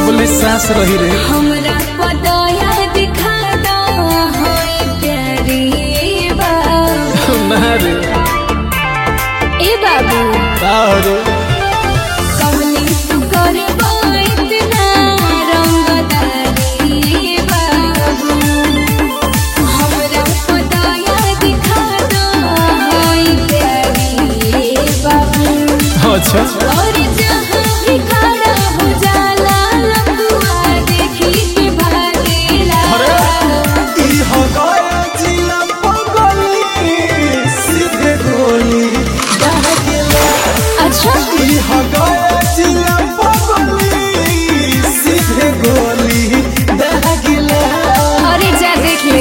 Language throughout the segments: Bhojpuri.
कबले सांस रही रे। हमरा पदाया दिखा दो होए प्यारी बाबू। ना रे ए बाबू का रे कमली तू करबो इतना रंगदारी बाबू। हमरा पदाया दिखा दो होए प्यारी बाबू। अच्छा और जहाँ भी खड़ा हो जाला लफुआ देखी के भागेला। ई हो गया जिला पगली सीधे गोली दागेला। अच्छा ई हो गया जिला पगली सीधे गोली दागेला। अरे जा देख ले।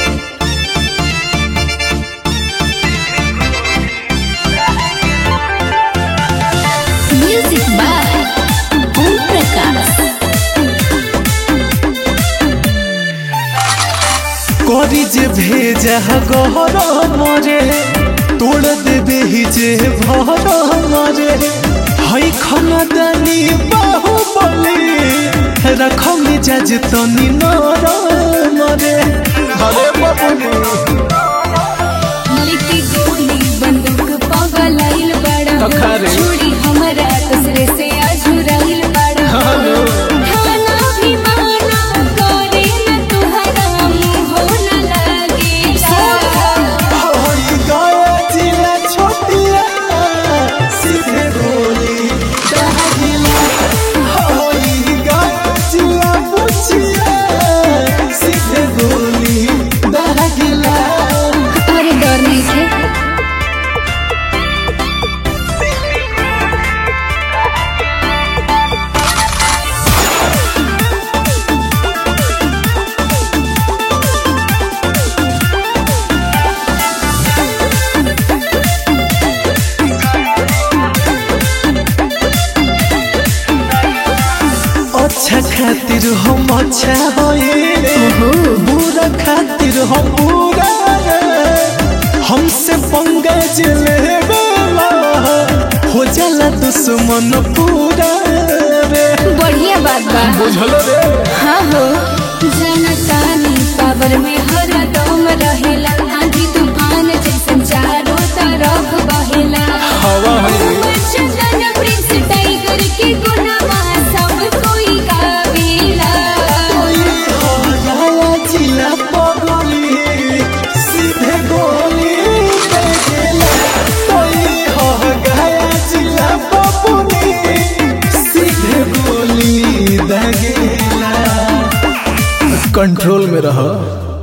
Music by Om Prakash. करी जे भेजा गहर मरे तोड़ देबे ही जे भर मरे। हई खनदानी बाहुबली रख मिजाज तनी नर मरे। अरे बाबू लिखी गोली बंदूक पगलाइल बड़ा। अखारे। छुरी हमरा दूसरे से अझुराइल बड़ा। हेलो। खाना भी माना करे न तुहरा मुँह न लगेला। हई गया जिला छोटिया सीधे गोली दागेला। हई गया जिला पुछिया सीधे गोली दागेला। अरे डर नहीं थे। अच्छा खातिर हम अच्छा होए बुरा खातिर हम बुरा हमसे पंगा लेवेला हो जाला दुश्मन पूरा रे। बढ़िया बात बा। बुझल रे हाँ हो जनतानी पावर में हर दम रहेला। आंधी तूफान जैसन चारों तरफ बहेला। हवा है चंदन प्रिंस टाइगर के गुणवा सब कोई गावेला। गया जिला पगली सीधे गोली दागेला। कोई हो गया जिला पगली सीधे गोली दागेला। कंट्रोल में रहो।